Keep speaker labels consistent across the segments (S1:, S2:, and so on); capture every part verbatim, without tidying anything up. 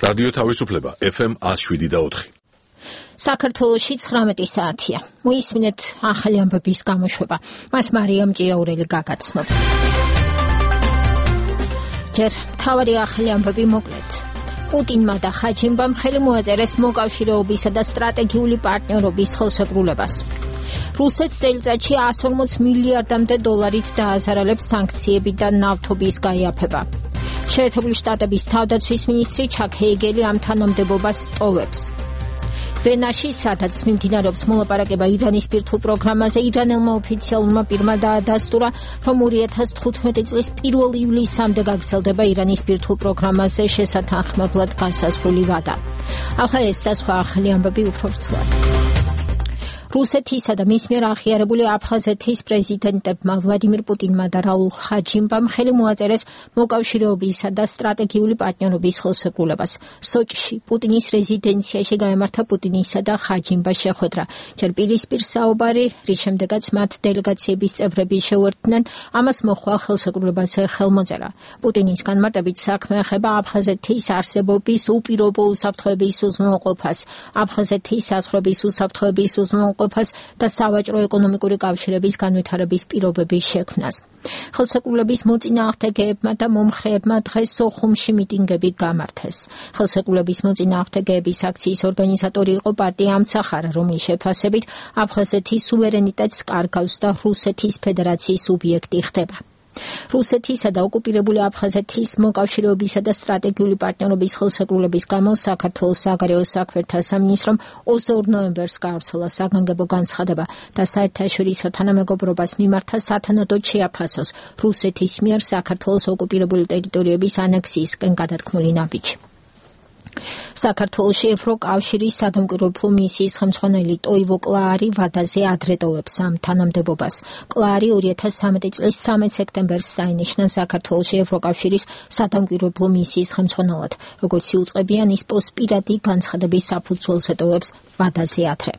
S1: რადიო თავისუფლება ეფ ემ one oh seven და four.
S2: საქართველოში ცხრამეტი საათია. მოისმინეთ ახალი ამბების გამოშვება. მას მარიამ ჭიაურელი გაგაცნობ. ჯერ თავარი ახალი ამბები მოკლედ. პუტინმა და ხაჯიმბამ ხელი მოაწერეს მოკავშირეობისა და სტრატეგიული პარტნიორობის ხელშეკრულებას. რუსეთს წელიწადში one hundred forty მილიარდამდე დოლარით დააზარალებს სანქციები და ნავთობის გაიაფება. შეერთებული შტატების თავდაცვის მინისტრი ჩაკ ჰეიგელი ამ თანამდებობას ტოვებს. ვენაში, სადაც მიმდინარეობს მოლაპარაკება ირანის ბირთვულ პროგრამაზე, ირანელმა ოფიციალურმა პირმა დაადასტურა, რომ two thousand fifteen წლის პირველ ივლისამდე გაგრძელდება ირანის ბირთვულ პროგრამაზე შესათანხმებლად განსაზღვრული ვადა. ახლა ეს და სხვა ახალი ამბები უფრო ვრცლად. რუსეთისა და მის მიერ აღიარებული აფხაზეთის პრეზიდენტებმა ვლადიმირ პუტინმა და რაულ ხაჯიმბამ ხელი მოაწერეს მოკავშირეობისა და სტრატეგიული პარტნიორობის ხელშეკრულებას. სოჭში პუტინის რეზიდენციაში გაემართა პუტინისა და ხაჯიმბას შეხვედრა. ჯერ პირისპირ საუბარი, რის შემდეგაც მათ დელეგაციების წევრები შეუერთდნენ, ამას მოჰყვა ხელშეკრულებაზე ხელმოწერა. პუტინის განმარტებით საქმე ეხება აფხაზეთის არსებობის უპირობო უსაფრთხოების უზრუნველყოფას, აფხაზეთის საზღვრების უსაფრთხოების უზრუნველყოფას და სავაჭრო-ეკონომიკური კავშირების განვითარების პირობების შექმნას. ხელშეკრულების მოწინააღმდეგეებმა და მომხრეებმა დღეს სოხუმში მიტინგები გამართეს. ხელშეკრულების მოწინააღმდეგეების აქციის ორგანიზატორი იყო პარტია ამცახარა, რომლის შეფასებით აფხაზეთის სუვერენიტეტს კარგავს და რუსეთის ფედერაციის სუბიექტი ხდება. რუსეთისა და ოკუპირებული აფხაზეთის მოკავშირეობისა და სტრატეგიული პარტნიორობის ხელშეკრულების გამო საქართველოს საგარეო საქმეთა სამინისტრომ twenty-four ნოემბერს გაავრცელა საგანგებო განცხადება და საერთაშორისო თანამეგობრობას მიმართა სათანადოდ შეაფასოს რუსეთის მიერ საქართველოს ოკუპირებული ტერიტორიების ანექსიისკენ გადადგმული ნაბიჯი. საქართველოში ევროკავშირის სადამკვირვებლო მისიის ხელმძღვანელი ტოივო კლაარი ვადაზე ადრე ტოვებს ამ თანამდებობას. კლაარი two thousand thirteen წლის third სექტემბერს დაინიშნა საქართველოში ევროკავშირის სადამკვირვებლო მისიის ხელმძღვანელად. როგორც იუწყებიან, ის პოსტს პირადი განცხადების საფუძველზე ტოვებს ვადაზე ადრე.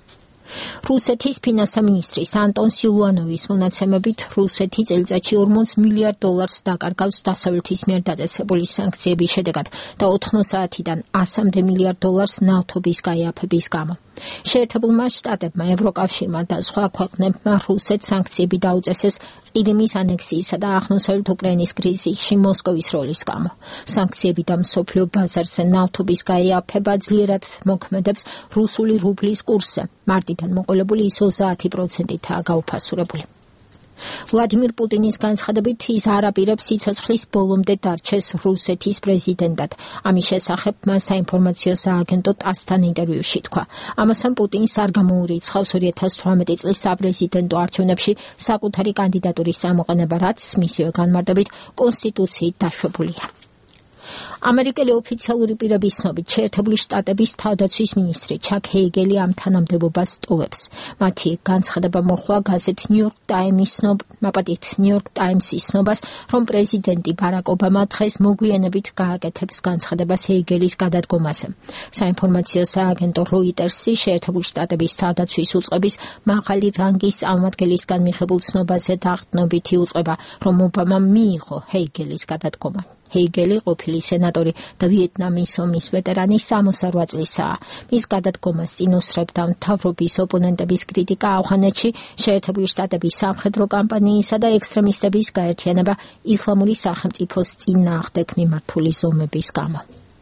S2: რუსეთის ფინანსთა მინისტრის ანტონ სილუანოვის მონაცემებით რუსეთი წელიწადში forty მილიარდ დოლარს დაკარგავს დასავლეთის მიერ დაწესებული სანქციების შედეგად და ninety საათიდან one hundred მილიარდ დოლარს ნავთობის გაიაფების გამო. შეერთებულმა შტატებმა, ევროკავშირმა და სხვა ქვეყნებმა რუსეთს სანქციები დაუწესეს ყირიმის ანექსიისა და აღმოსავლეთ უკრაინის კრიზისში მოსკოვის როლის გამო. სანქციები და მსოფლიო ბაზარზე ნავთობის გაიაფება ძლიერად მოქმედებს რუსული რუბლის კურსზე. მარტიდან მოყოლებული ის twenty პროცენტითაა გაუფასურებული. ვლადიმირ პუტინის განცხადებით ის არ აპირებს სიცოცხლის ბოლომდე დარჩეს რუსეთის პრეზიდენტად. ამის შესახებ მან საინფორმაციო სააგენტო ტასთან ინტერვიუში თქვა. ამასთან პუტინს არ გამოურიცხავს two thousand eighteen წლის საპრეზიდენტო არჩევნებში საკუთარი კანდიდატურის წამოყენება, რაც მისივე განმარტებით კონსტიტუციით დაშვებულია. ამერიკელი ოფიციალური პირების ცნობით, შეერთებული შტატების თავდაცვის მინისტრი ჩაკ ჰეიგელი ამ თანამდებობას ტოვებს. მათი განცხადება მოჰყვა გაზეთ New York Times-ის მაპატით New York Times-ის ცნობას, რომ პრეზიდენტი ბარაკ ობამა დღეს მოგვიანებით გააკეთებს განცხადებას ჰეიგელის გადადგომაზე. საინფორმაციო სააგენტო Reuters-ი შეერთებული შტატების თავდაცვის უწყების მაღალი რანგის წარმომადგენლისგან მიღებულ ცნობაზე დაყრდნობით იუწყება, რომ ობამამ მიიღო ჰეიგელის გადადგომა. ჰეიგელი ყოფილი სენატორი და ვიეტნამის ომის ვეტერანი sixty-eight წლისაა. მის გადადგომას წინ უსწრებდა მთავრობის ოპონენტების კრიტიკა ავღანეთში, შეერთებული შტატების სამხედრო კამპანიისა და ექსტრემისტების გაერთიანება ისლამური სახელმწიფოს წინააღმდეგ მიმართული ზომების გამო.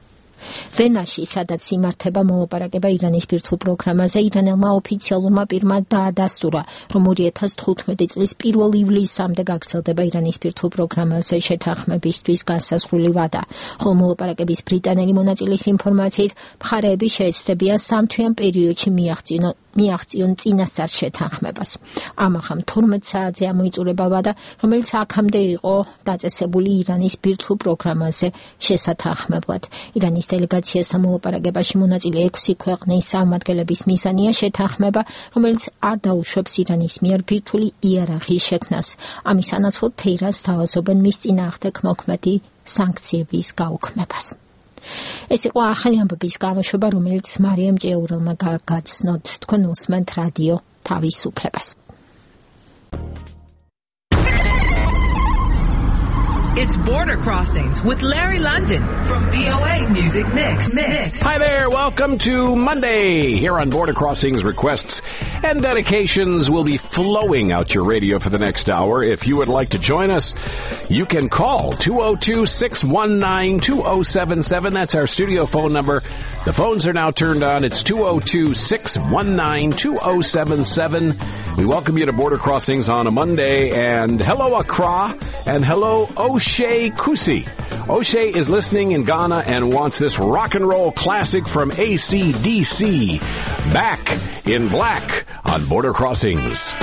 S2: ვენაში, სადაც იმართება მოლაპარაკება ირანის ბირთვულ პროგრამაზე, ირანელმა ოფიციალურმა პირმა დაადასტურა, რომ two thousand fifteen წლის პირველ ივლისამდე გაგრძელდება ირანის ბირთვულ პროგრამაზე შეთანხმებისთვის განსაზღვრული ვადა. ხოლო მოლაპარაკების ბრიტანელი მონაწილის ინფორმაციით, მხარეები შეეცდებიან სამთვიან პერიოდში მიაღწიონ მიაღწიონ წინასწარ შეთანხმებას. ამახამ twelve საათზე ამოიწურება ვადა, რომელიც აქამდე იყო დაწესებული ირანის ბირთვულ პროგრამაზე შესათანხმებლად. ირანის დელეგაციასთან მოლაპარაკებაში მონაწილე ექვსი ქვეყნის წარმომადგენლების მიზანია შეთანხმება, რომელიც არ დაუშვებს ირანის მიერ ბირთვული იარაღის შექმნას. ამის სანაცვლოდ თეირანს თავაზობენ მის წინააღმდეგ მოქმედი სანქციების გაუქმებას. ეს იყო ახალი ამბების გამოშვება, რომელიც მარიამ ჭიაურელმა გაგაცნოთ. თქვენ უსმენთ რადიო თავისუფლებას.
S3: It's Border Crossings with Larry London from B O A Music Mix. Mix.
S4: Hi there. Welcome to Monday here on Border Crossings. Requests and dedications will be flowing out your radio for the next hour. If you would like to join us, you can call two oh two, six one nine, two oh seven seven. That's our studio phone number. The phones are now turned on. It's two oh two, six one nine, two oh seven seven. We welcome you to Border Crossings on a Monday. And hello, Accra. And hello, O'Shea Kusi. O'Shea is listening in Ghana and wants this rock and roll classic from A C D C. Back in Black on Border Crossings.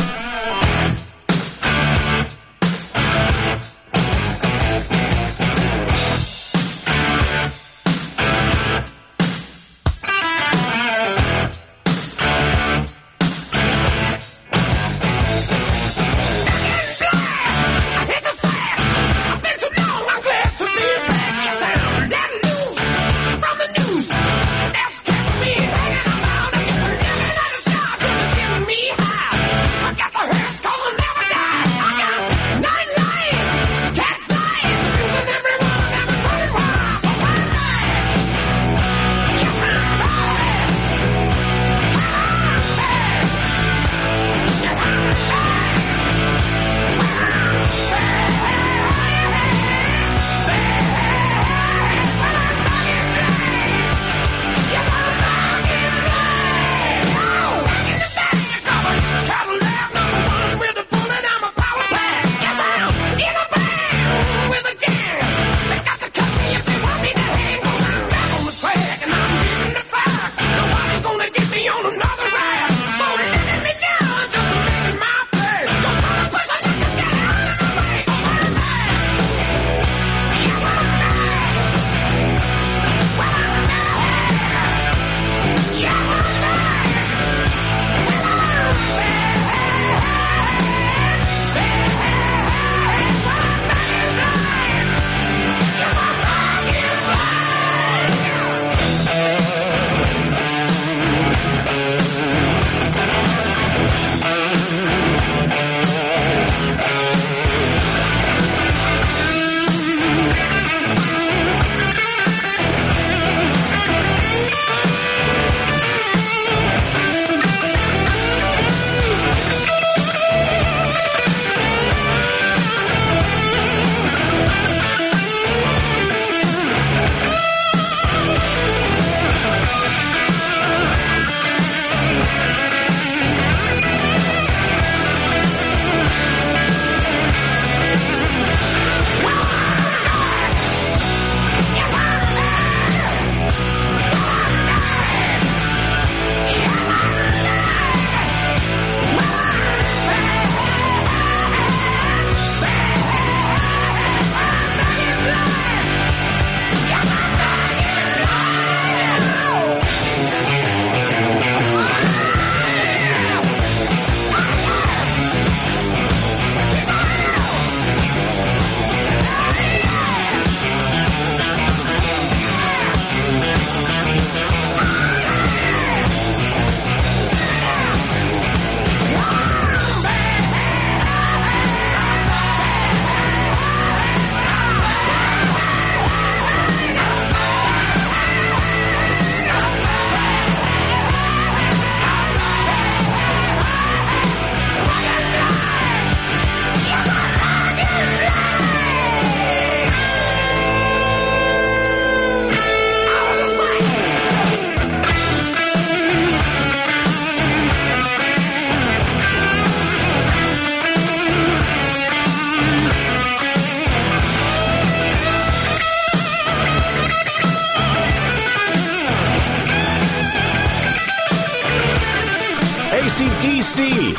S4: A C D C.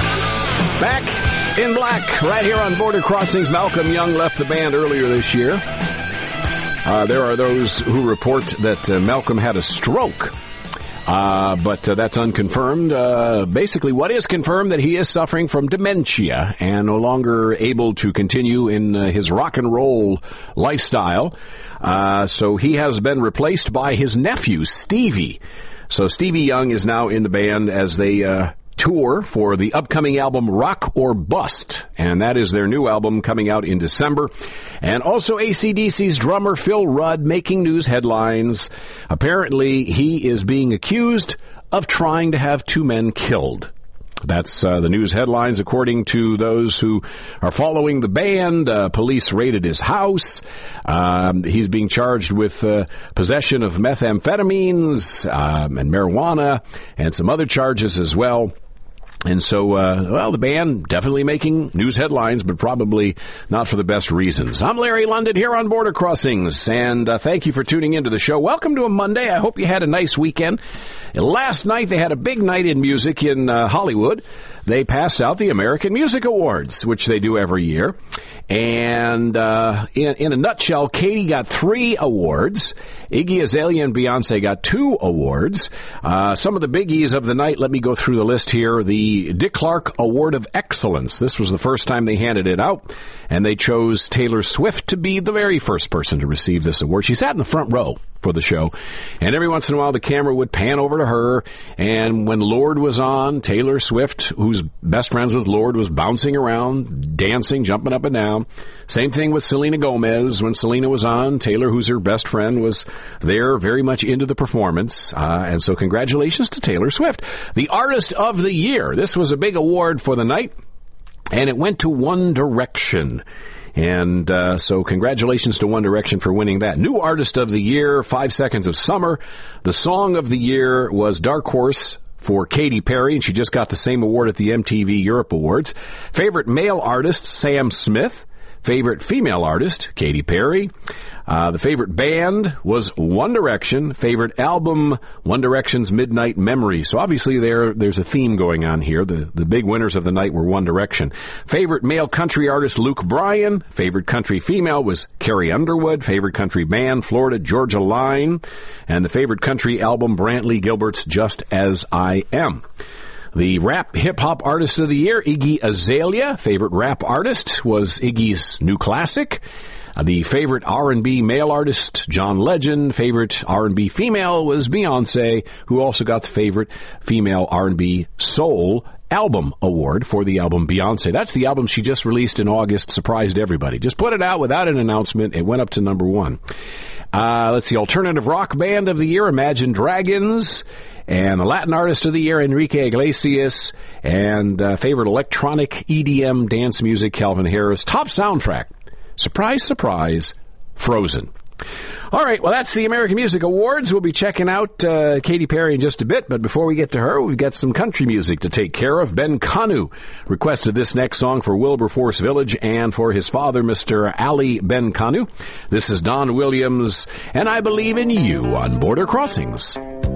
S4: Back in Black, right here on Border Crossings. Malcolm Young left the band earlier this year. Uh, there are those who report that uh, Malcolm had a stroke. Uh, but uh, that's unconfirmed. Uh, basically, what is confirmed that he is suffering from dementia and no longer able to continue in uh, his rock and roll lifestyle. Uh, so he has been replaced by his nephew, Stevie. So Stevie Young is now in the band as they uh, tour for the upcoming album Rock or Bust, and that is their new album coming out in December. And also A C D C's drummer Phil Rudd making news headlines. Apparently, he is being accused of trying to have two men killed. That's uh, the news headlines, according to those who are following the band. Uh, police raided his house. Um, he's being charged with uh, possession of methamphetamines um, and marijuana and some other charges as well. And so, uh, well, the band definitely making news headlines, but probably not for the best reasons. I'm Larry London here on Border Crossings, and uh, thank you for tuning into the show. Welcome to a Monday. I hope you had a nice weekend. Last night, they had a big night in music in uh, Hollywood. They passed out the American Music Awards, which they do every year. And uh, in, in a nutshell, Katy got three awards. Iggy Azalea and Beyonce got two awards. Uh, some of the biggies of the night, let me go through the list here. The Dick Clark Award of Excellence. This was the first time they handed it out, and they chose Taylor Swift to be the very first person to receive this award. She sat in the front row for the show, and every once in a while the camera would pan over to her, and when Lorde was on, Taylor Swift, who's best friends with Lorde, was bouncing around, dancing, jumping up and down. Same thing with Selena Gomez. When Selena was on, Taylor, who's her best friend, was there very much into the performance, uh, and so congratulations to Taylor Swift. The Artist of the Year. This was a big award for the night, and it went to One Direction. And uh, so congratulations to One Direction for winning that. New Artist of the Year, Five Seconds of Summer. The Song of the Year was Dark Horse for Katy Perry, and she just got the same award at the M T V Europe Awards. Favorite Male Artist, Sam Smith. Favorite Female Artist, Katy Perry. Uh, the favorite band was One Direction. Favorite album, One Direction's Midnight Memory. So obviously there, there's a theme going on here. The, the big winners of the night were One Direction. Favorite male country artist, Luke Bryan. Favorite country female was Carrie Underwood. Favorite country band, Florida Georgia Line. And the favorite country album, Brantley Gilbert's Just As I Am. The Rap Hip-Hop Artist of the Year, Iggy Azalea. Favorite rap artist was Iggy's new classic. Uh, the favorite R and B male artist, John Legend. Favorite R and B female was Beyonce, who also got the favorite female R and B soul album award for the album Beyonce. That's the album she just released in August, surprised everybody. Just put it out without an announcement. It went up to number one. Uh, let's see, Alternative Rock Band of the Year, Imagine Dragons. And the Latin Artist of the Year, Enrique Iglesias. And uh, favorite electronic E D M dance music, Calvin Harris. Top soundtrack, surprise, surprise, Frozen. All right, well, that's the American Music Awards. We'll be checking out uh, Katy Perry in just a bit, but before we get to her, we've got some country music to take care of. Ben Kanu requested this next song for Wilberforce Village and for his father, Mister Ali Ben Kanu. This is Don Williams, and I Believe in You on Border Crossings.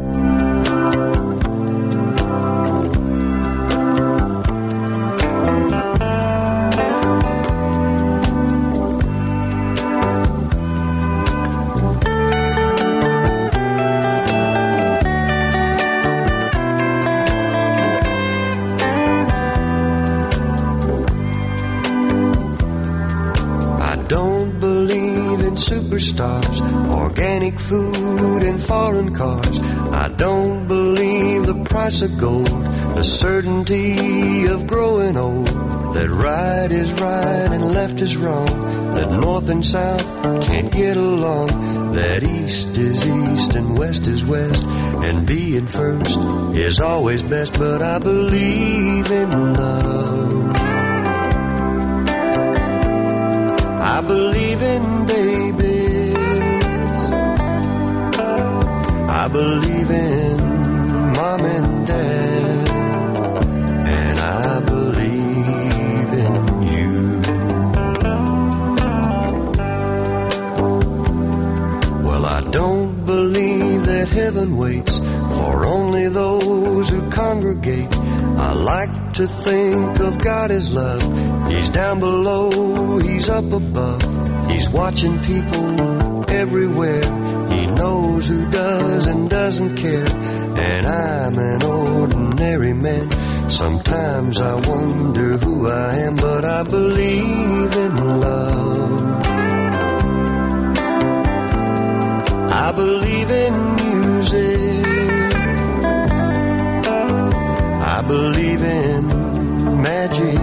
S5: Superstars, organic food and foreign cars. I don't believe the price of gold, the certainty of growing old, that right is right and left is wrong, that north and south can't get along, that east is east and west is west, and being first is always best. But I believe in love, I believe in babies, I believe in mom and dad, and I believe in you. Well, I don't believe that heaven waits for only those who congregate. I like to think of God as love. He's down below, he's up above. He's watching people everywhere. He knows who does and doesn't care. And I'm an ordinary man. Sometimes I wonder who I am, but I believe in love. I believe in music. I believe magic,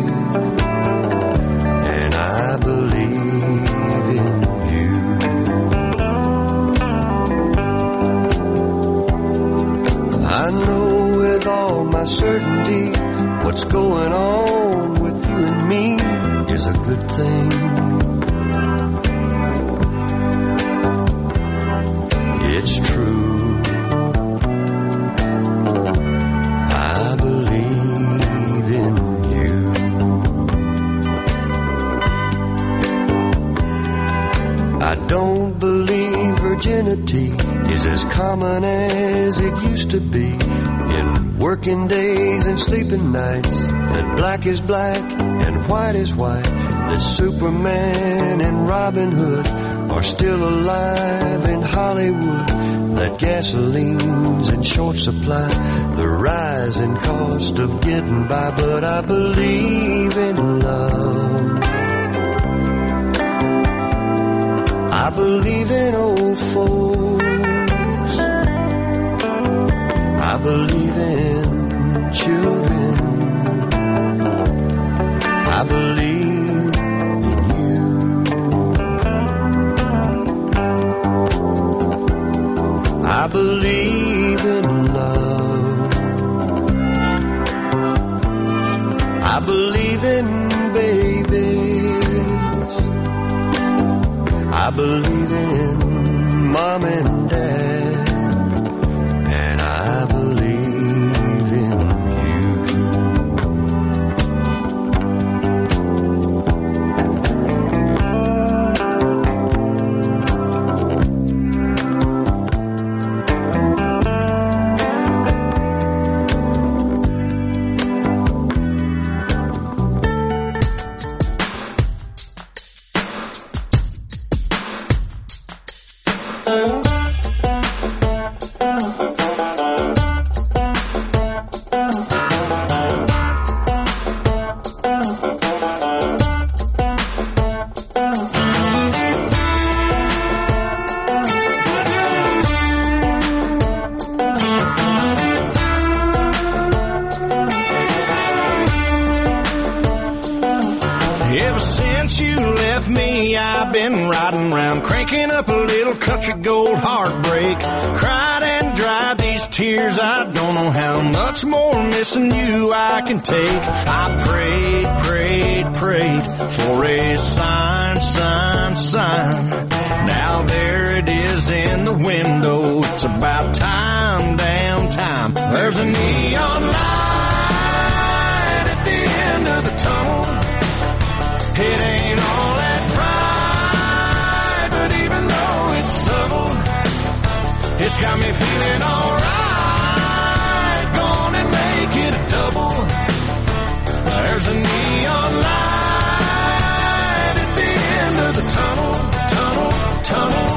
S5: and I believe in you. I know with all my certainty what's going on with you and me is a good thing. It's true. I believe in you. I don't believe virginity is as common as it used to be. In working days and sleeping nights, that black is black and white is white, that Superman and Robin Hood are still alive in Hollywood, that gasoline's in short supply, the rising cost of getting by, but I believe in love. I believe in old folks. I believe in children. I believe in you. I believe in love. I believe in babies. I believe in mom and dad, and I believe in you. Take. I prayed, prayed, prayed for a sign, sign, sign. Now there it is in the window. It's about time, damn time. There's a neon light at the end of the tunnel. It ain't all that bright, but even though it's subtle, it's got me feeling alright. Go on and make it a double. There's a neon light at the end of the tunnel, tunnel, tunnel.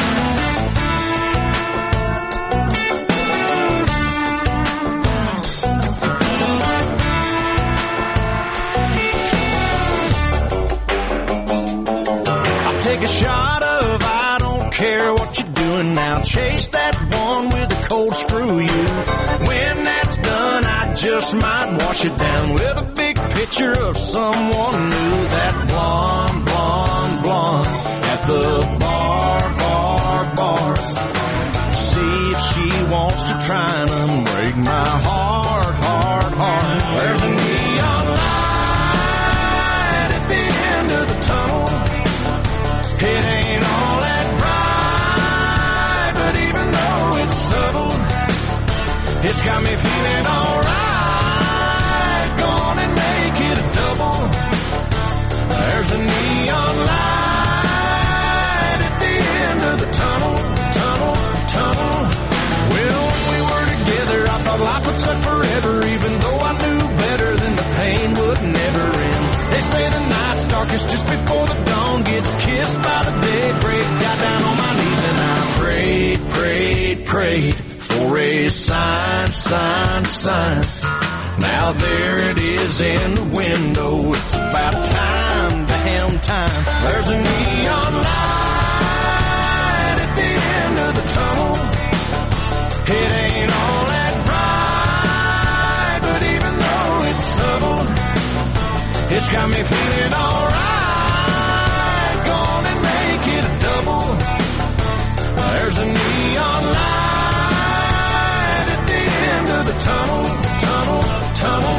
S5: I'll take a shot of I don't care what you're doing now. Chase that one with a cold screw you. When that's done, I just might wash it down with a big picture of someone new. That blonde, blonde, blonde at the bar, bar, bar. See if she wants to try and unbreak my heart, heart, heart. There's a neon light at the end of the tunnel. It ain't all that bright, but even though it's subtle, it's got me feeling alright. Go on and make it a double. There's a neon light at the end of the tunnel, tunnel, tunnel. Well, when we were together, I thought life would suck forever, even though I knew better than the pain would never end. They say the night's darkest just before the dawn gets kissed by the daybreak. Got down on my knees and I prayed, prayed, prayed for a sign, sign, sign. Now there it is in the window. It's about time, damn time. There's a neon light at the end of the tunnel. It ain't all that bright, but even though it's subtle,
S6: It's got me feeling alright. Gonna make it a double. There's a neon light at the end of the tunnel, tunnel, tunnel.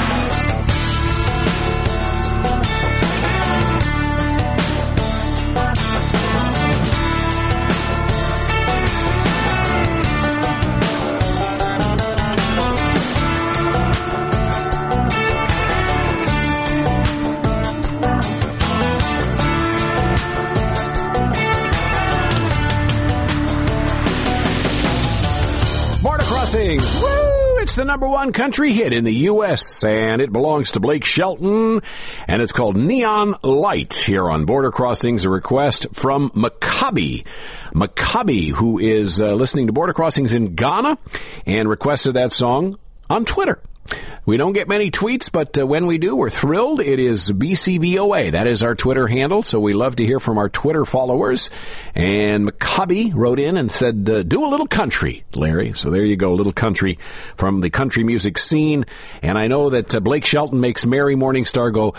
S4: Crossings. Woo! It's the number one country hit in the U S, and it belongs to Blake Shelton, and it's called Neon Light here on Border Crossings, a request from Maccabi. Maccabi, who is uh, listening to Border Crossings in Ghana, and requested that song on Twitter. We don't get many tweets, but uh, when we do, we're thrilled. It is B C V O A. That is our Twitter handle, so we love to hear from our Twitter followers. And Maccabi wrote in and said, uh, do a little country, Larry. So there you go, a little country from the country music scene. And I know that uh, Blake Shelton makes Mary Morningstar go,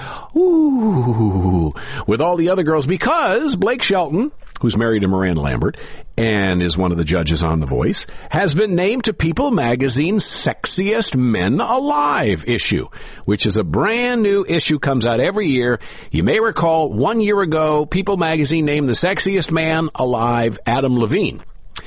S4: ooh, with all the other girls, because Blake Shelton, who's married to Miranda Lambert and is one of the judges on The Voice, has been named to People Magazine's Sexiest Men Alive issue, which is a brand new issue, comes out every year. You may recall one year ago, People Magazine named the sexiest man alive Adam Levine.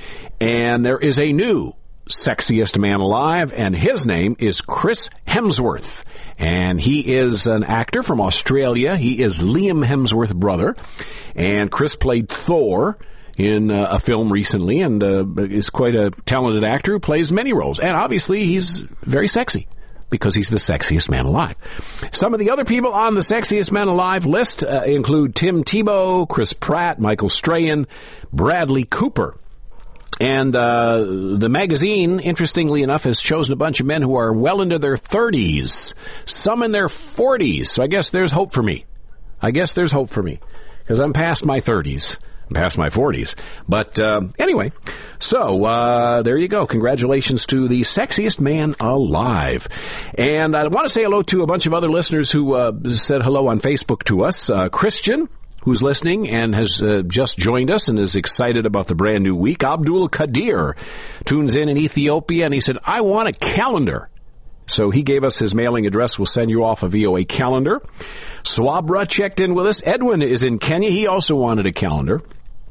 S4: And there is a new sexiest man alive, and his name is Chris Hemsworth. And he is an actor from Australia. He is Liam Hemsworth's brother. And Chris played Thor in uh, a film recently, and uh, is quite a talented actor who plays many roles. And obviously he's very sexy, because he's the sexiest man alive. Some of the other people on the sexiest men alive list uh, include Tim Tebow, Chris Pratt, Michael Strahan, Bradley Cooper. And uh, the magazine, interestingly enough, has chosen a bunch of men who are well into their thirties, some in their forties. So I guess there's hope for me. I guess there's hope for me, because I'm past my thirties. I'm past my forties. But uh, anyway, so uh, there you go. Congratulations to the sexiest man alive. And I want to say hello to a bunch of other listeners who uh, said hello on Facebook to us. Uh, Christian, who's listening and has uh, just joined us and is excited about the brand new week. Abdul Kadir tunes in in Ethiopia, and he said, I want a calendar. So he gave us his mailing address. We'll send you off a V O A calendar. Swabra checked in with us. Edwin is in Kenya. He also wanted a calendar.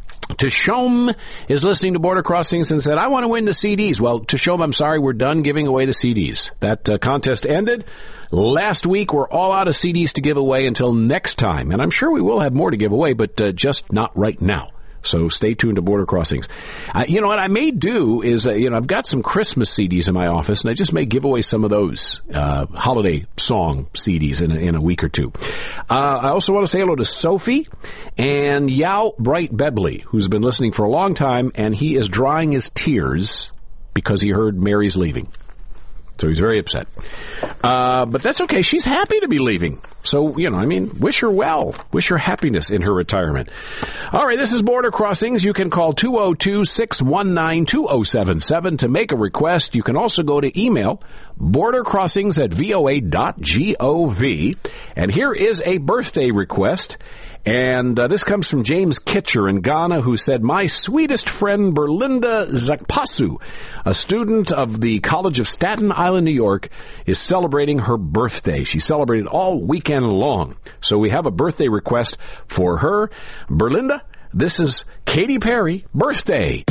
S4: Tashom is listening to Border Crossings and said, I want to win the C Ds. Well, Tashom, I'm sorry, we're done giving away the C Ds. That uh, contest ended last week. We're all out of C Ds to give away until next time. And I'm sure we will have more to give away, but uh, just not right now. So stay tuned to Border Crossings. Uh, you know what I may do is, uh, you know, I've got some Christmas C Ds in my office, and I just may give away some of those uh, holiday song C Ds in a, in a week or two. Uh, I also want to say hello to Sophie and Yao Bright Bebley, who's been listening for a long time, and he is drying his tears because he heard Mary's leaving. So he's very upset. Uh, but that's okay. She's happy to be leaving. So, you know, I mean, wish her well. Wish her happiness in her retirement. All right, this is Border Crossings. You can call two oh two, six one nine, two oh seven seven to make a request. You can also go to email bordercrossings at voa dot gov. And here is a birthday request. And uh, this comes from James Kitcher in Ghana, who said, my sweetest friend Berlinda Zakpasu, a student of the College of Staten Island, New York, is celebrating her birthday. She celebrated all weekend long. So we have a birthday request for her. Berlinda, this is Katy Perry, Birthday.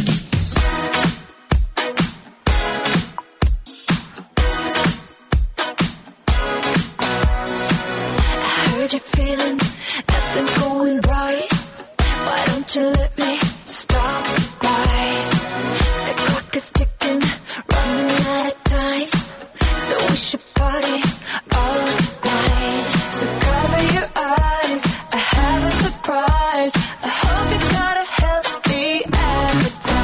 S7: I heard you're feeling nothing's going right. Why don't you let me stop right? The clock is ticking, running out of time. So we should party all night. So cover your eyes, I have a surprise. I hope you got a healthy appetite.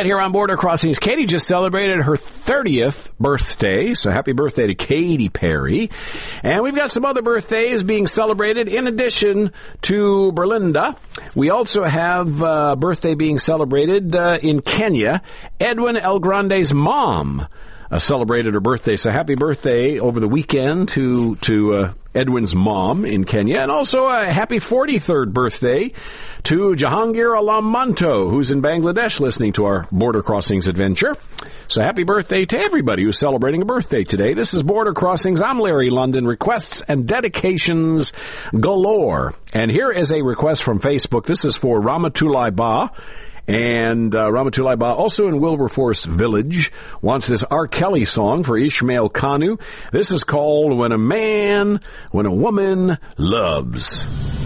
S4: right here on Border Crossings, Katy just celebrated her thirtieth birthday, so happy birthday to Katy Perry. And we've got some other birthdays being celebrated in addition to Berlinda. We also have a birthday being celebrated uh, in Kenya. Edwin El Grande's mom uh, celebrated her birthday, so happy birthday over the weekend to to uh, Edwin's mom in Kenya. And also a happy forty-third birthday to Jahangir Alamanto, who's in Bangladesh listening to our Border Crossings adventure. So happy birthday to everybody who's celebrating a birthday today. This is Border Crossings. I'm Larry London. Requests and dedications galore. And here is a request from Facebook. This is for Ramatulai Ba. And uh, Ramatulai Ba, also in Wilberforce Village, wants this R. Kelly song for Ishmael Kanu. This is called When a Man, When a Woman Loves.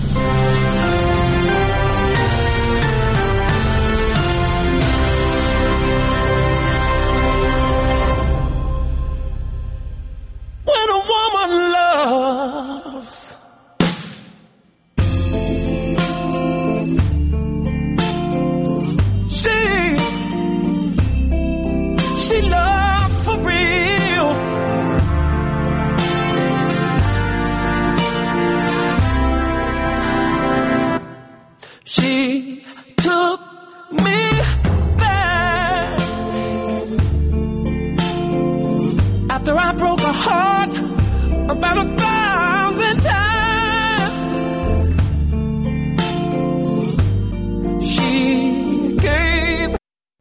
S6: When a woman loves, she, she loves for real. She took me back after I broke her heart about a thousand times. She gave.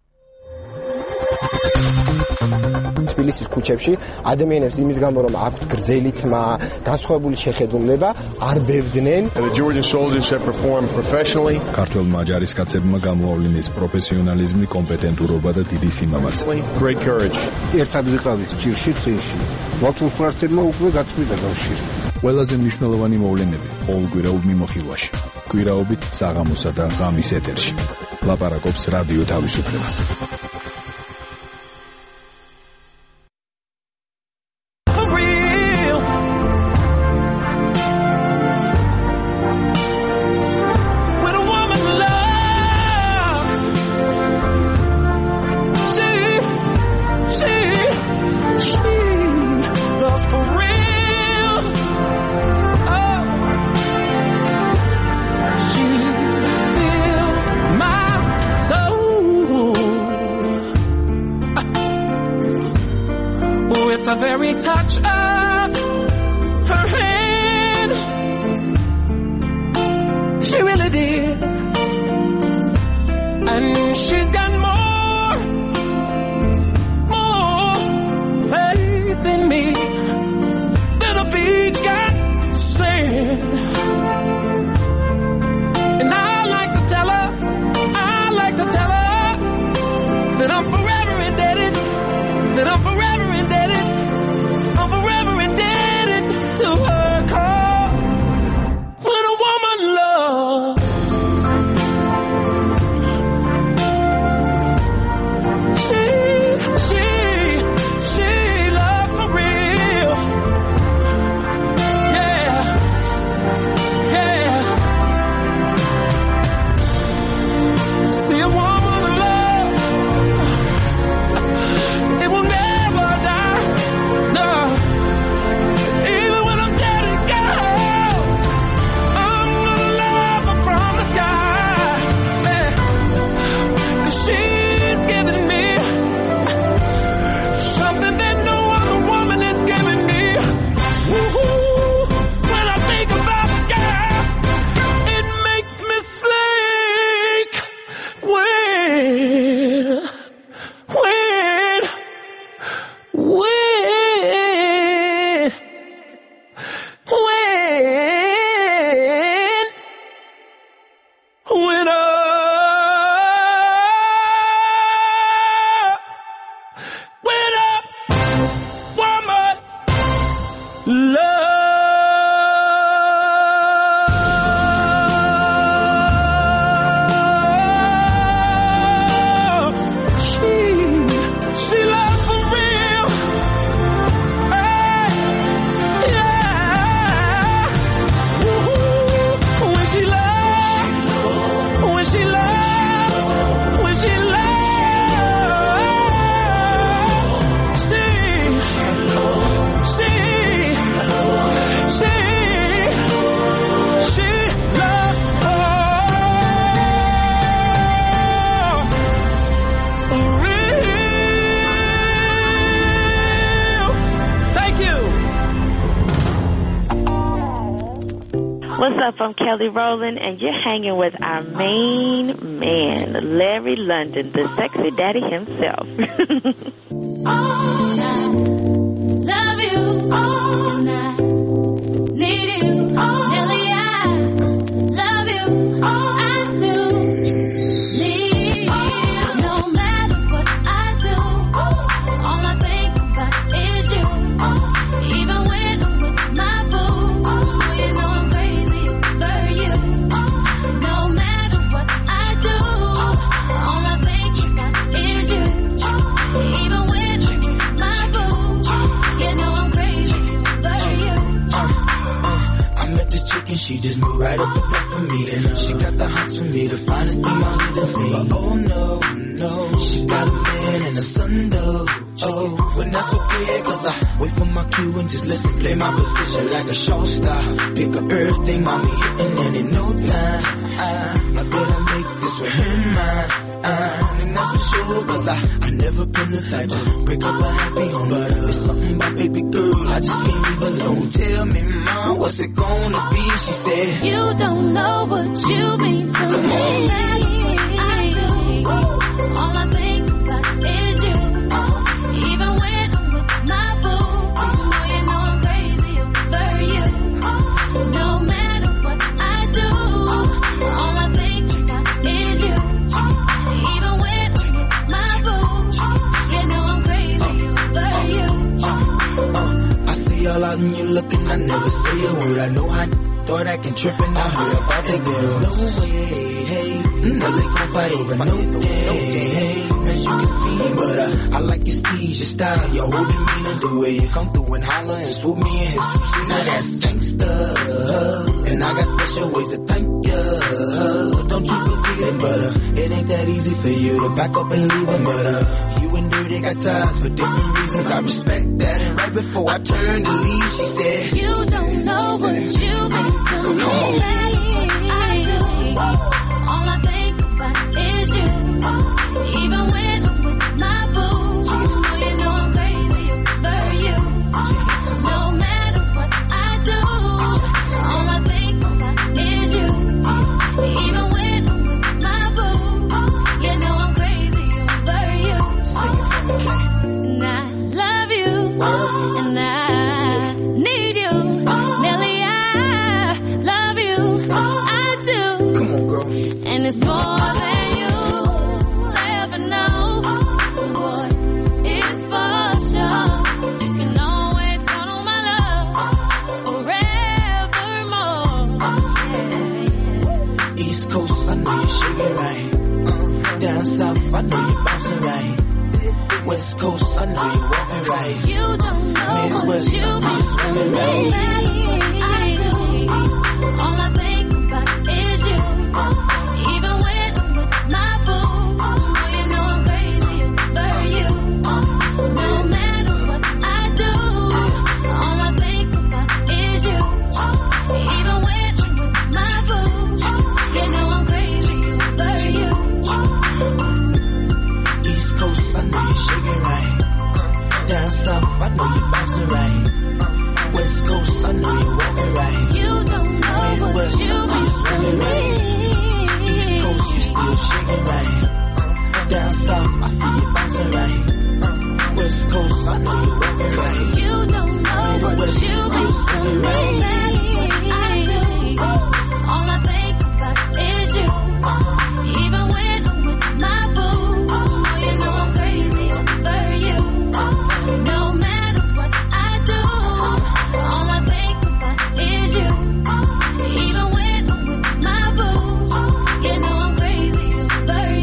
S8: თბილისის ქუჩებში ადამიანებს იმის გამო რომ აქვთ გრძელი თმა, განსხვავებული შეხედულება, არ ბევრდნენ.
S9: The Georgian soldiers have performed professionally.
S10: ქართველმა ჯარისკაცებმა გამოავლინეს პროფესიონალიზმი, კომპეტენტურობა და დიდი სიმამაცე.
S9: Great courage.
S8: ერთად ვიყავით ჭირში, წინში. მოცულფრაცებმა უკვე გაწყვიტა კავშირი.
S10: ყველაზე მნიშვნელოვანი მოვლენები ყოველკვირეულ მიმოხილვაში. კვირაობით საღამოსა და ღამის ეთერში. ლაპარაკობს რადიო თავისუფლება.
S6: The very touch of her hand, she really did. And she's got more, more faith in me than a beach got sand. And I like to tell her, I like to tell her that I'm forever indebted, that I'm forever indebted. I'm forever indebted to her call. When a woman loves, she, she, she loves for real.
S11: What's up? I'm Kelly Rowland, and you're hanging with our main man, Larry London, the sexy daddy himself.
S7: All night, love you all night, need you, Nelly, I love you, I do, need you, no matter what I do, all I think about is you, even when I'm with my boo, oh, you know I'm crazy over you, no matter what I do, all I think about is you, even when I'm with my boo, you know I'm crazy over you.
S12: I met this chick and she just moved right up the block for me, and uh, she got the hots for me, the finest thing my hood has seen. But oh no, no, she got a man and a son though. Oh, but that's okay, cause I wait for my cue and just listen, play my position like a show star. Pick up everything, mommy hitting, and in no time, I, I better make this with her mine. Uh, and that's for sure, cause I, I never been the type to break up a happy home. But uh, it's something about baby girl, I just can't leave alone. Tell me, mom, what's it gonna be? She said,
S7: you don't know what you mean to
S12: Come
S7: me.
S12: on.
S7: I do. All I think about is you. Even when I'm with my boo, oh, you know I'm crazy over you. No matter what I do, all I think about is you. Even when I'm with my boo, you know I'm crazy over you.
S12: uh, I see all out and you looking, I never say a word. I know I thought I can trip and I heard about the girls. No way, hey, Nelly gon' fight over no day, hey, as you can see, but uh, I like your steez, your style, your whole demeanor, the way you come through and holler and swoop me in his two seats. Now that's gangsta, and I got special ways to thank you. Don't you forget it, but uh, it ain't that easy for you to back up and leave him, but uh, you and Dirty got ties for different reasons. I respect that, and right before I turned to leave, she said,
S7: you don't know what you mean to me.
S12: Come on.
S7: I do. All I think about is you. Even when I'm with my boo, oh, you know I'm crazy over you. No matter what I do, all I think about is you. Even when I'm with my boo, you know I'm crazy over you. And I love you, and I need you, Nelly. I love you, I do.
S12: Come on, girl.
S7: And it's more than you ever know. Boy, it's for sure. You can always count on my love forevermore. Yeah.
S12: East Coast, I know you're shaking right. Uh, down south, I know you're bouncing right. West Coast, I know you're walking right.
S7: You don't know
S12: Midwest,
S7: what you
S12: I see you swimming
S7: mean
S12: right.
S7: to me. I do. All I think about is you. Even when I'm with my boo, oh, you know I'm crazy over you. No matter what I do, all I think about is you. Even when I'm with my boo, you know I'm crazy over you.
S12: East Coast, I know you're shaking right. Down south, I know you're bouncing right. West Coast, I know you're walking right.
S7: You don't know what
S12: Midwest, I see you
S7: you
S12: swimming right. East Coast, you still shaking right. Down south, I see you bouncing right. West Coast, I know you're walking right.
S7: You don't know what
S12: Midwest,
S7: you
S12: you still
S7: mean to
S12: swimming
S7: me.
S12: right.
S7: I do. All I think about is you. Even when I'm with my boo, oh, you know I'm crazy over you. No matter what I do, all I think about is you. Even when I'm with my boo, you know I'm crazy over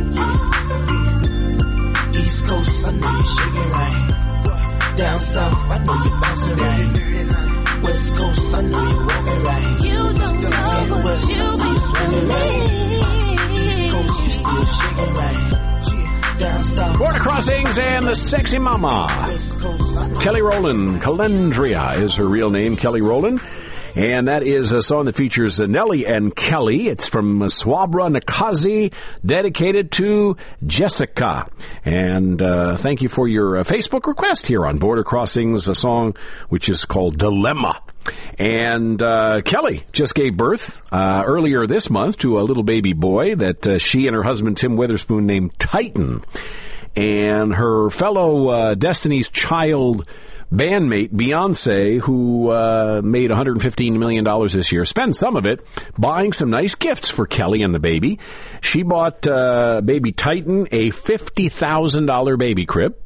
S7: you.
S12: East Coast, I know you're shaking right. Down south, I know you're bouncing right. West Coast, I know you're walking right.
S7: You don't know what
S12: Midwest, I
S7: you
S12: see you
S7: mean
S12: swimming right.
S7: to
S12: East
S7: me.
S12: Coast, you still shaking right. Down south,
S4: Border Crossings and the Sexy Mama.
S12: West Coast, I know
S4: Kelly Rowland. Calendria is her real name, Kelly Rowland. And that is a song that features Nelly and Kelly. It's from Swabra Nakazi, dedicated to Jessica. And uh, thank you for your uh, Facebook request here on Border Crossings, a song which is called Dilemma. And uh, Kelly just gave birth uh, earlier this month to a little baby boy that uh, she and her husband Tim Witherspoon named Titan. And her fellow uh, Destiny's Child bandmate Beyonce, who uh, made one hundred fifteen million dollars this year, spent some of it buying some nice gifts for Kelly and the baby. She bought uh, baby Titan a fifty thousand dollars baby crib.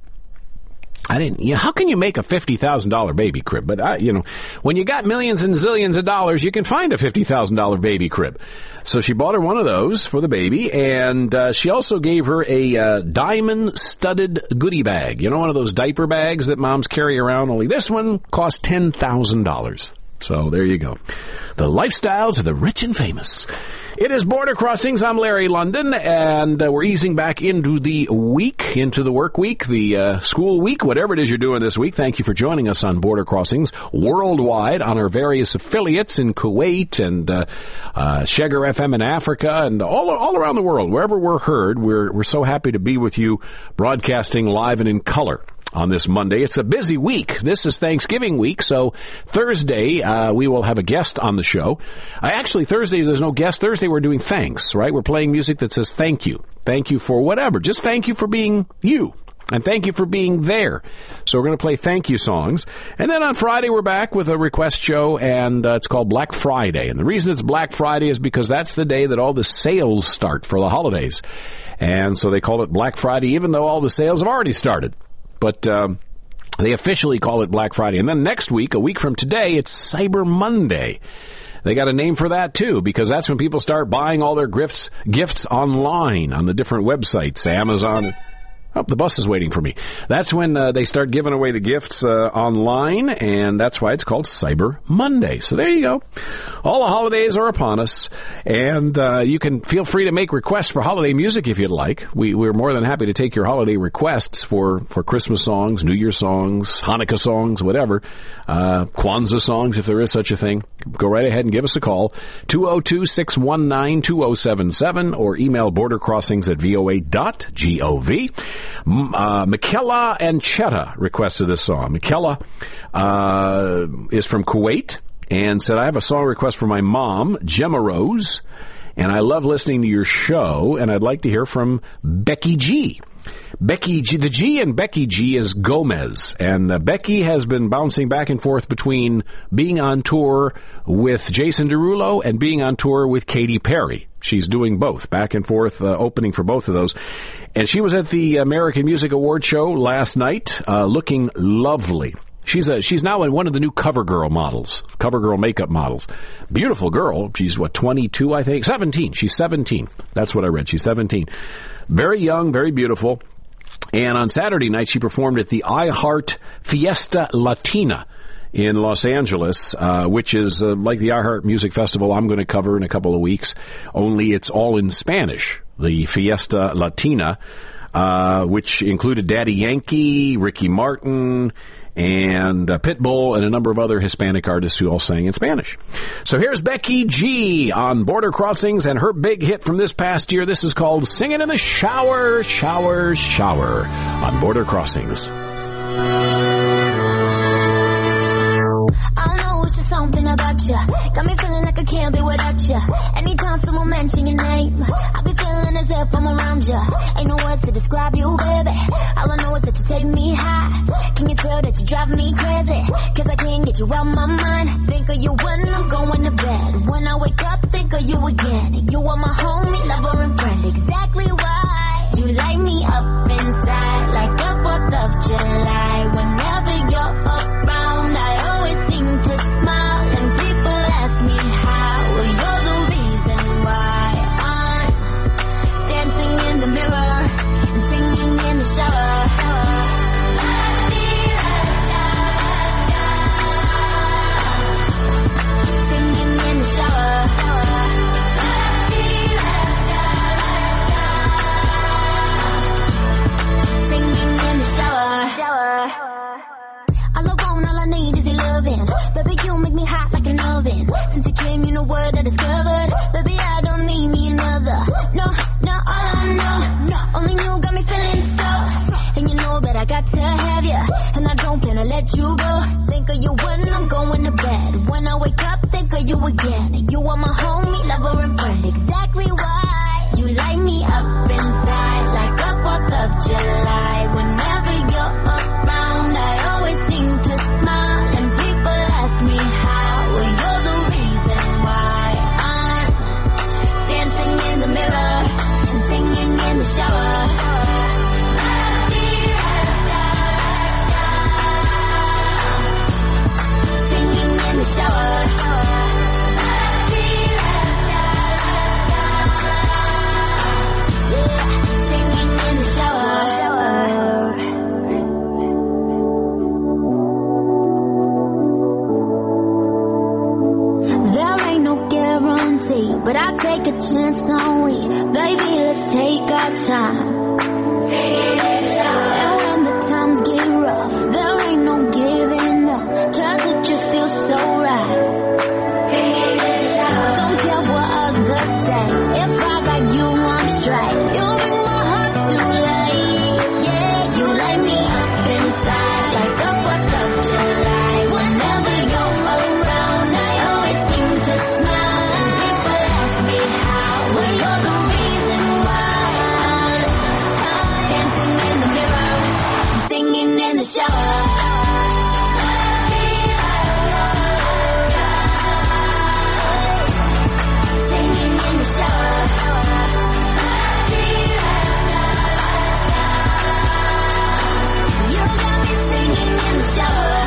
S4: I didn't, you know, how can you make a fifty thousand dollars baby crib? But, I, you know, when you got millions and zillions of dollars, you can find a fifty thousand dollars baby crib. So she bought her one of those for the baby, and uh, she also gave her a uh, diamond-studded goodie bag. You know, one of those diaper bags that moms carry around, only this one cost ten thousand dollars. So there you go. The lifestyles of the rich and famous. It is Border Crossings. I'm Larry London, and uh, we're easing back into the week, into the work week, the uh, school week, whatever it is you're doing this week. Thank you for joining us on Border Crossings worldwide on our various affiliates in Kuwait and uh, uh, Sheger F M in Africa and all all around the world. Wherever we're heard, we're we're so happy to be with you, broadcasting live and in color on this Monday. It's a busy week. This is Thanksgiving week, so Thursday uh, we will have a guest on the show. Uh, actually, Thursday there's no guest. Thursday we're doing thanks, right? We're playing music that says thank you. Thank you for whatever. Just thank you for being you. And thank you for being there. So we're going to play thank you songs. And then on Friday we're back with a request show, and uh, it's called Black Friday. And the reason it's Black Friday is because that's the day that all the sales start for the holidays. And so they call it Black Friday even though all the sales have already started. But um, they officially call it Black Friday. And then next week, a week from today, it's Cyber Monday. They got a name for that, too, because that's when people start buying all their gifts, gifts online on the different websites, Amazon. Oh, the bus is waiting for me. That's when uh, they start giving away the gifts uh, online, and that's why it's called Cyber Monday. So there you go. All the holidays are upon us, and uh, you can feel free to make requests for holiday music if you'd like. We, we're more than happy to take your holiday requests for, for Christmas songs, New Year songs, Hanukkah songs, whatever, uh, Kwanzaa songs, if there is such a thing. Go right ahead and give us a call, two oh two, six one nine, two oh seven seven, or email bordercrossings at voa dot gov. Uh, Michaela Anchetta requested this song. Michaela uh, is from Kuwait and said, I have a song request for my mom, Gemma Rose, and I love listening to your show, and I'd like to hear from Becky G. Becky G, the G in Becky G is Gomez, and uh, Becky has been bouncing back and forth between being on tour with Jason Derulo and being on tour with Katy Perry. She's doing both, back and forth, uh, opening for both of those. And she was at the American Music Award show last night, uh, looking lovely. She's a she's now in one of the new CoverGirl models, CoverGirl makeup models. Beautiful girl. She's, what, twenty-two, I think? seventeen. She's seventeen. That's what I read. She's seventeen. Very young, very beautiful. And on Saturday night, she performed at the iHeart Fiesta Latina in Los Angeles, uh, which is uh, like the iHeart Music Festival I'm going to cover in a couple of weeks, only it's all in Spanish, the Fiesta Latina, uh, which included Daddy Yankee, Ricky Martin, and uh, Pitbull, and a number of other Hispanic artists who all sang in Spanish. So here's Becky G on Border Crossings and her big hit from this past year. This is called Singing in the Shower, Shower, Shower on Border Crossings.
S13: I know it's just something about you. Got me feeling like I can't be without you. Anytime someone mention your name, I be feeling as if I'm around you. Ain't no words to describe you, baby. All I know is that you take me high. Can you tell that you drive me crazy? Cause I can't get you out my mind. Think of you when I'm going to bed. When I wake up, think of you again. You are my homie, lover, and friend. Exactly why you light me up inside like the fourth of July. Whenever you're around, I always seem to smile, and people ask me how. Well, you're the reason why I'm dancing in the mirror and singing in the shower. Singing in the shower. Singing in the shower. All I want, all I need is your loving. Baby, you make me hot like an oven. Since you came, you know what I discovered. Baby, I don't need me another. No, no, all I know, only you got me feeling so. And you know that I got to to have you, and I don't plan to let you go. Think of you when I'm going to bed. When I wake up, think of you again. You are my homie, lover, and friend. Exactly why you light me up inside like the fourth of July. Whenever you're around, I always seem to smile, and people ask me how. Well, you're the reason why I'm dancing in the mirror and singing in the shower. Singing in the shower. Singing in the shower. There ain't no guarantee, but I take a chance on we. Baby, let's take our time. And when the times get rough, there ain't no giving up, cause it just feels so right. Don't care what others say, if I got you, I'm straight. You bring my heart to life, yeah. You light me up inside like the fourth of July. Whenever you're around, I always seem to smile, and people ask me how. Well, you're the reason why I'm dancing in the mirror, singing in the shower. Singing in the shower. You got me singing in the shower.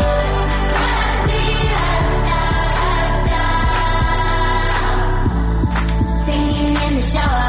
S13: Singing in the shower.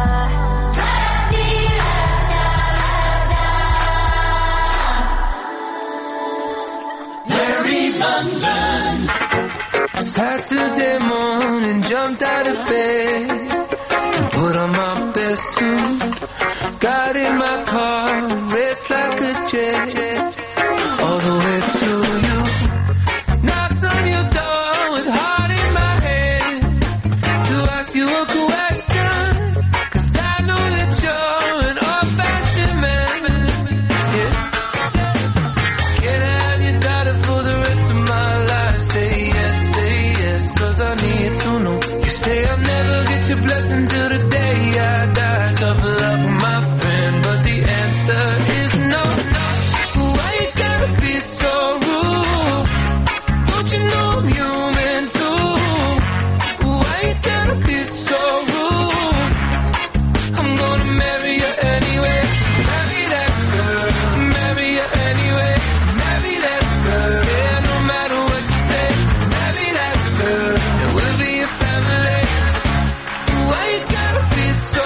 S12: Larry London. Saturday morning, jumped out of bed and put on my best suit. Got in my car and raced like a jet all the way to you. Knocked on your door with heart in my head to ask you a question, cause I know that you're an old-fashioned man. Yeah. Can I have your daughter for the rest of my life? Say yes, say yes, cause I need to know. You say I'll never get your blessing till the day I die. Tough luck, my friend, but the answer is no. Why you gotta be so rude? Don't you know I'm human too? Why you gotta be so rude? I'm gonna marry you anyway. Marry that girl. Marry you anyway. Marry that girl. Yeah, no matter what you say. Marry that girl. And we'll be a family. Why you gotta be so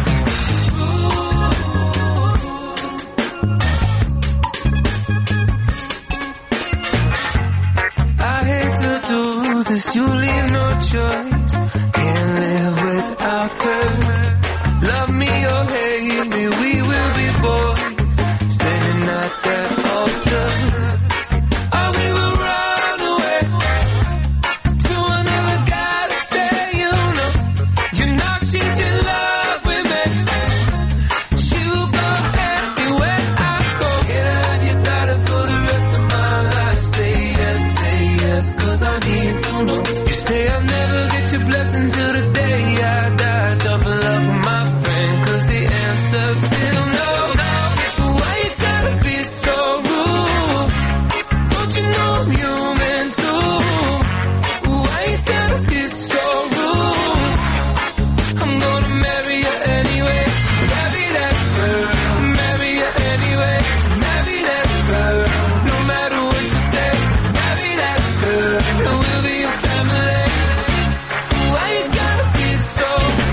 S12: I hate to do this, you leave no choice. Can't live without her. Love me or hate me, we will be boys. Standing at that altar. Or we will run away to another guy that say you know. You know she's in love with me. She will go anywhere I go. Can I have your daughter for the rest of my life? Say yes, say yes, cause I need to know. You say I'll never get your blessing till the day I die. Tough luck, my friend, cause the answer's still no. Why you gotta be so rude? Don't you know I'm human too? Why you gotta be so rude? I'm gonna marry you anyway. Marry that girl. Marry you anyway. Marry that girl. No matter what you say. Marry that girl. And we'll be a family. Why you gotta be so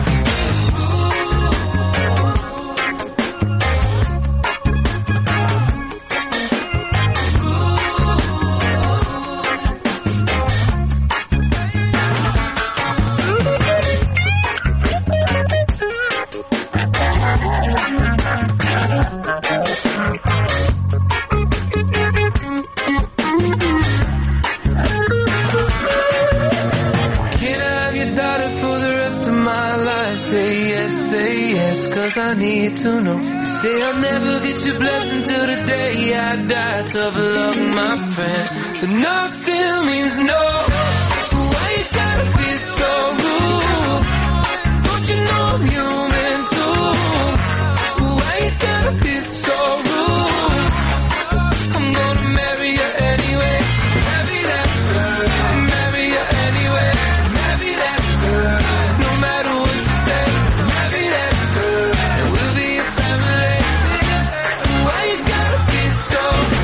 S12: Can I have your daughter for the rest of my life? Say yes, say yes, cause I need to know. You say
S6: say I'll never get your blessing till the day I die. Tough luck, my friend, but no still means no. Why you gotta be so rude? Don't you know I'm human too? Why you gotta be so rude? I'm gonna marry you anyway. Marry that girl. Marry you anyway. Marry that girl. No matter what you say. Marry that girl. And we'll be a family. Why you gotta be so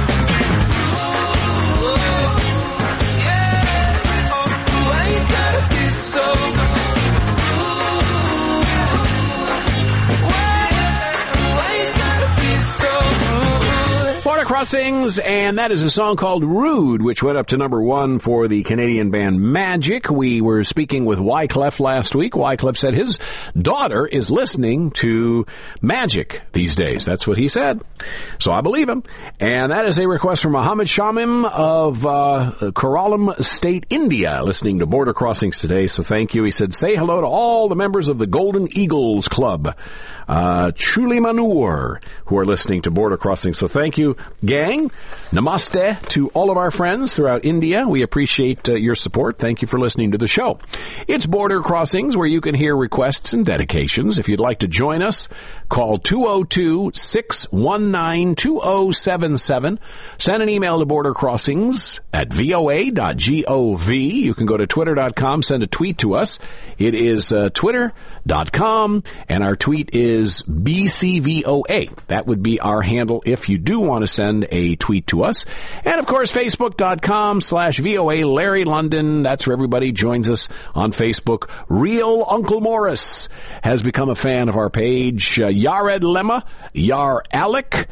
S6: rude? Yeah. Why you gotta be so rude? Why? Why you gotta be so rude?
S4: Border Crossings, and that is a song called Rude, which went up to number one for the Canadian band Magic. We were speaking with Wyclef last week. Wyclef said his daughter is listening to Magic these days. That's what he said. So I believe him. And that is a request from Mohammed Shamim of uh, Kerala State, India, listening to Border Crossings today. So thank you. He said, say hello to all the members of the Golden Eagles Club, uh, Chulimanur, who are listening to Border Crossings. So thank you, gang. Namaste to all of our friends throughout India. We appreciate uh, your support. Thank you for listening to the show. It's Border Crossings, where you can hear requests and dedications. If you'd like to join us, call two oh two, six one nine, two oh seven seven. Send an email to Border Crossings at v o a dot gov. You can go to twitter dot com, send a tweet to us. It is uh, twitter dot com, and our tweet is B C V O A. That would be our handle if you do want to send a tweet to us. And of course, facebook dot com slash V O A Larry London. That's where everybody joins us on Facebook. Real Uncle Morris has become a fan of our page. Uh, Yared Lema, Yar Alec,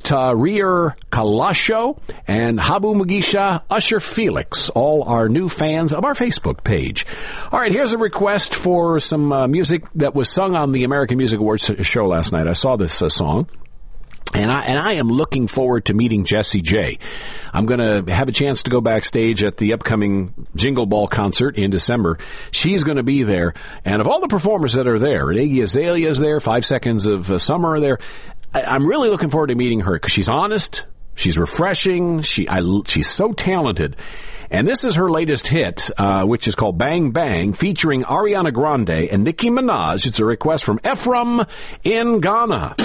S4: Tahrir Kalasho, and Habu Mugisha Usher Felix, all are new fans of our Facebook page. All right, here's a request for some uh, music that was sung on the American Music Awards show last night. I saw this uh, song. And I, and I am looking forward to meeting Jessie J. I'm going to have a chance to go backstage at the upcoming Jingle Ball concert in December. She's going to be there. And of all the performers that are there, Iggy Azalea is there, Five Seconds of uh, Summer are there. I, I'm really looking forward to meeting her because she's honest, she's refreshing, she I, she's so talented. And this is her latest hit, uh, which is called Bang Bang, featuring Ariana Grande and Nicki Minaj. It's a request from Ephraim in Ghana.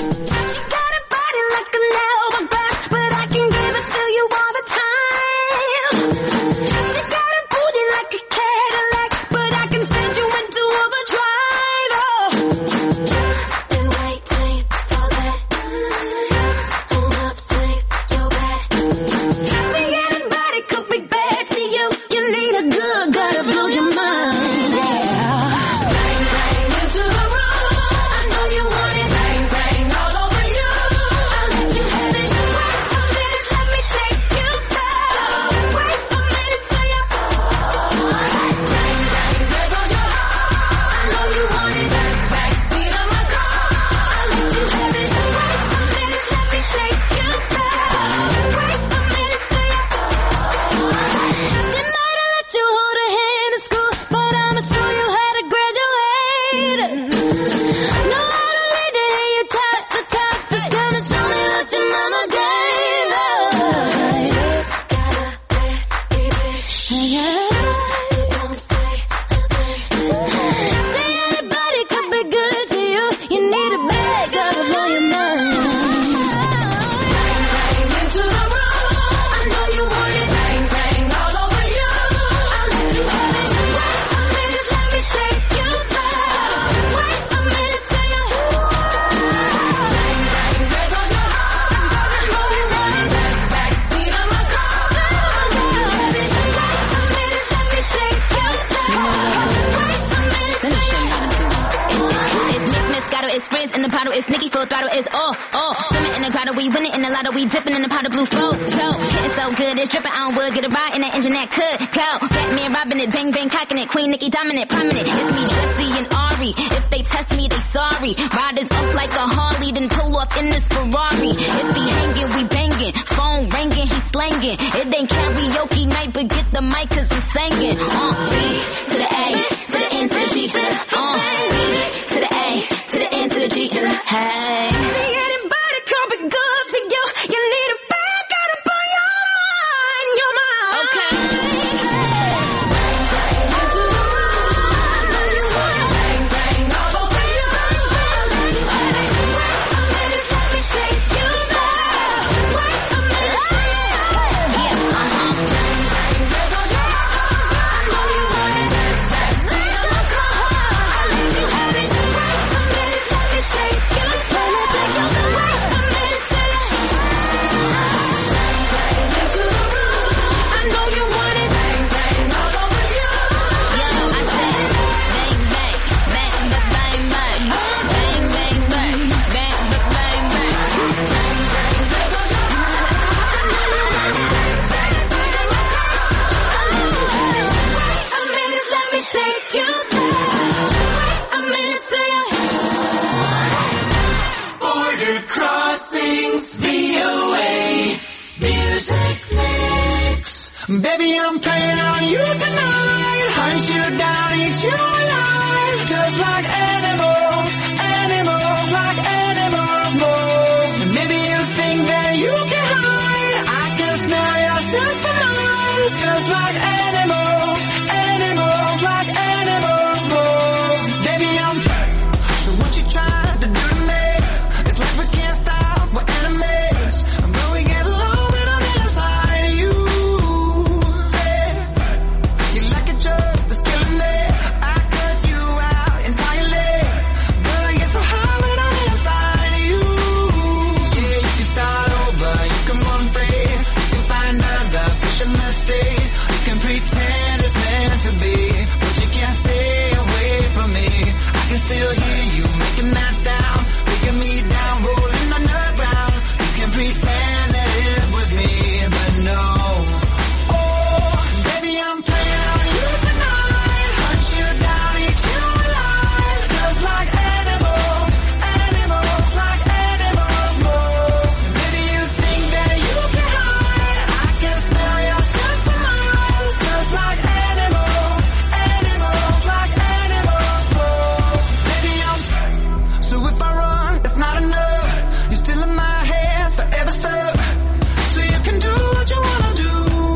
S13: It's Nicki full throttle, it's all, all. Swimming in the grotto, we winning in the lotto, we dipping in the pot of blue flow. So, getting so good, it's dripping on wood, get a ride in that engine that could go. Batman robbing it, bang bang cocking it, Queen Nicki dominant, prominent. It's me, Jessie and Ari. If they test me, they sorry. Riders up like a Harley, then pull off in this Ferrari. If he hanging, we banging. Phone ringing, he slanging. It ain't karaoke night, but get the mic cause I'm singing. Uh, B to the A, to the N to the G, to the, uh, B to the A, to the N to the G, to the, hey.
S12: Baby, I'm playing on you tonight. Hunt you down, eat you alive. Just like animals, animals, like animals most. And maybe you think that you can hide. I can smell yourself for miles. Just like animals, animals, like animals most. Baby, I'm so what you trying to do to me? It's like we can't stop, we're enemies. And when we get along, when I'm inside of you. You can pretend it's meant to be, but you can't stay away from me. I can still hear you making that sound, taking me down, rolling underground. You can pretend that it was me, but no. Oh, baby, I'm playing on you tonight. Hunt you down, eat you alive. Just like animals, animals, like animals most. Maybe you think that you can hide. I can smell yourself. Just like animals, animals, like animals most. Baby, I'm so if I run, it's not enough. You're still in my head, forever stuck. So you can do what you wanna do.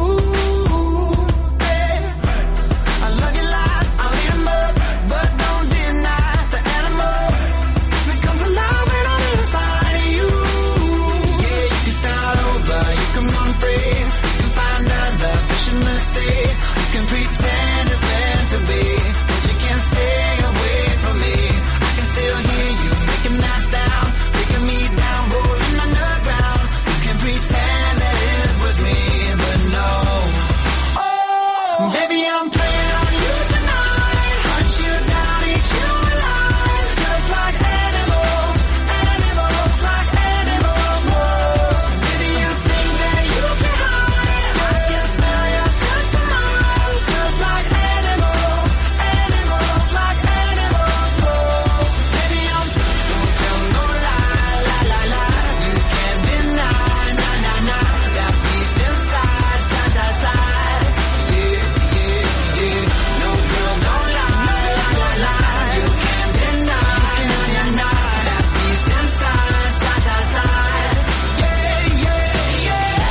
S12: Hey, I love your lies, I'll eat them up, but don't deny the animal that comes alive when I'm inside of you. Yeah, you can start over, you can run free, you can find other fish in the sea. You can pretend it's meant to be, but you can't stay away from me. I can still hear you making that sound, taking me down, rolling underground. You can pretend that it was me, but no. Oh, baby, I'm playing on you tonight. Hunt you down, eat you alive. Just like animals, animals, like animals most. Maybe you think that you can hide. I can smell yourself for miles. Just like animals, animals, like animals most. Baby, I'm don't tell no lie, lie, lie, lie. You can't deny, nah, nah, nah. That beast inside, side, side, side. Yeah, yeah, yeah. No girl, don't lie, lie, lie, lie. You can't deny, can't deny. That beast inside, side, side, side. Yeah, yeah, yeah.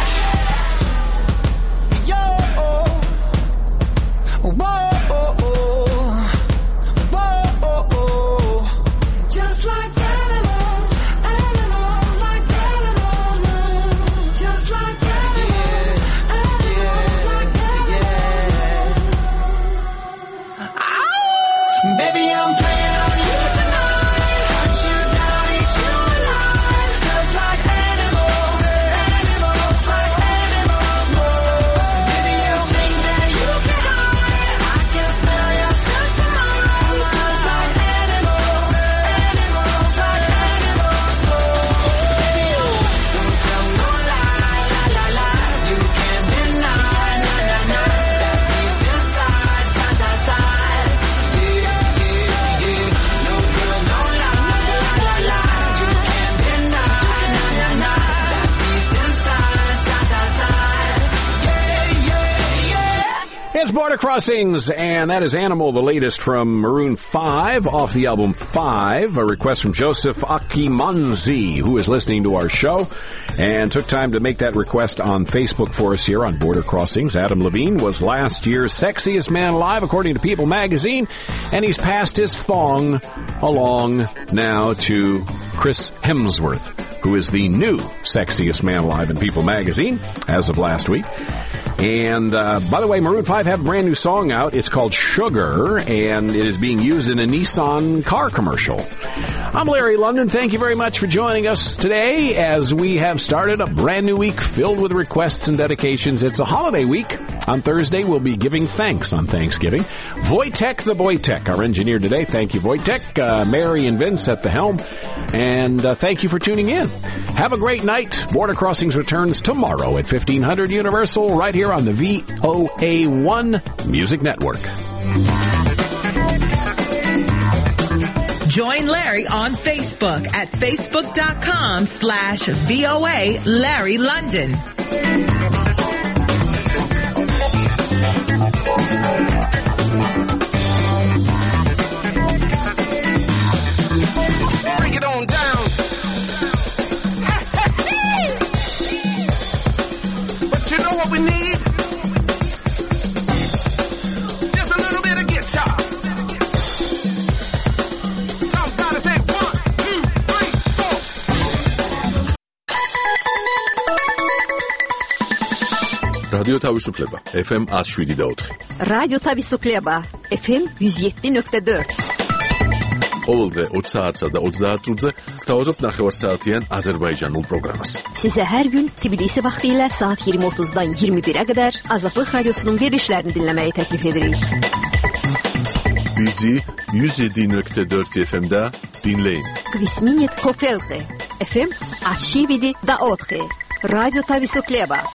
S12: Yo, whoa, whoa, just like animals, animals, like animals move. Just like animals, animals, like animals. Ow! Baby, I'm playing on you tonight. Hunt you down, eat you alive. Just like animals, animals, like animals most. Maybe you think that you can hide. I can smell yourself for miles. Just like animals, animals, like animals most. Baby, don't tell no lie, lie, lie, lie. You can't deny, nah, nah, nah. That beast inside, side, side, side. Yeah, yeah, yeah. No girl, don't lie, lie, lie, lie. You can't deny, nah, nah, nah. That beast inside, side, side, side. Yeah, yeah, yeah.
S4: It's Border Crossings, and that is Animal, the latest from Maroon five off the album five, a request from Joseph Akimanzi, who is listening to our show and took time to make that request on Facebook for us here on Border Crossings. Adam Levine was last year's sexiest man alive, according to People magazine, and he's passed his thong along now to Chris Hemsworth, who is the new sexiest man alive in People magazine as of last week. And, uh, by the way, Maroon five have a brand new song out. It's called Sugar, and it is being used in a Nissan car commercial. I'm Larry London. Thank you very much for joining us today as we have started a brand new week filled with requests and dedications. It's a holiday week. On Thursday, we'll be giving thanks on Thanksgiving. Wojtek the Boytek, our engineer today. Thank you, Wojtek. Uh, Mary and Vince at the helm. And uh, thank you for tuning in. Have a great night. Border Crossings returns tomorrow at fifteen hundred Universal right here on the V O A one Music Network.
S3: Join Larry on Facebook at facebook.com slash VOA Larry London.
S6: know what we need? Just a little bit of guitar. Somebody say one, two, three, four.
S1: რადიო თავისუფლება ეფ ემ one oh seven და four.
S14: რადიო თავისუფლება ეფ ემ one oh seven nuqta four.
S1: ყოველდღე opt საათსა და ოცდაათ წუთზე გთავაზობთ ნახევარსაათიან აზერბაიჯანულ პროგრამას.
S14: Sizə hər gün Tbilisi vaxtı ilə saat yirmi otuzdan iyirmi birə qədər Azadlıq Radiosunun verilişlərini dinləməyi təklif edirik.
S1: Bizi one oh seven nuqta four efe em'də dinləyin.
S14: Kvisminit Kofelte efe em one oh seven da four. Radyo Tavisuklieba.